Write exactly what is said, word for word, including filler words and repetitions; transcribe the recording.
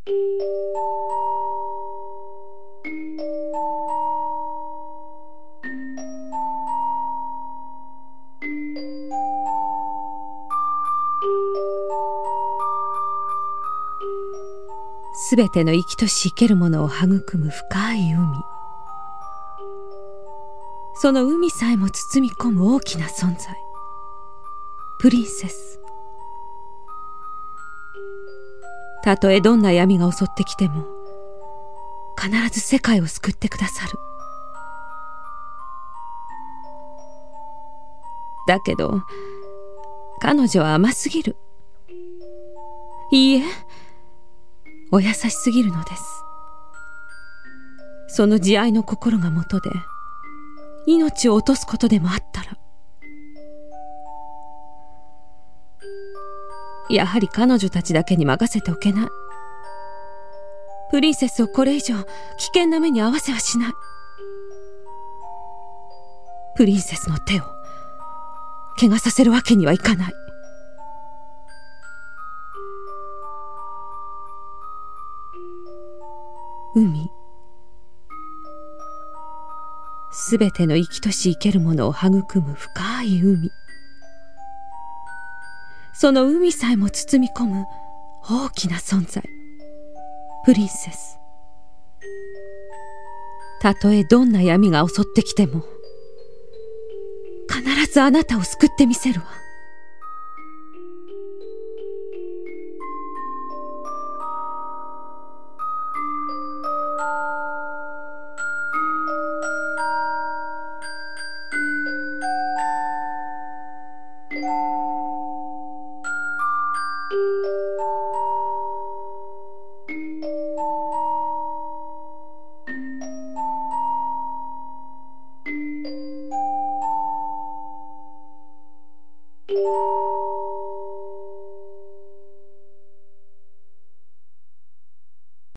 すべての生きとし生けるものを育む深い海。その海さえも包み込む大きな存在、プリンセス。たとえどんな闇が襲ってきても、必ず世界を救ってくださる。だけど、彼女は甘すぎる。いいえ、お優しすぎるのです。その慈愛の心がもとで、命を落とすことでもあったら、やはり彼女たちだけに任せておけない。プリンセスをこれ以上危険な目に遭わせはしない。プリンセスの手を怪我させるわけにはいかない。海、すべての生きとし生けるものを育む深い海。その海さえも包み込む大きな存在、プリンセス。たとえどんな闇が襲ってきても、必ずあなたを救ってみせるわ。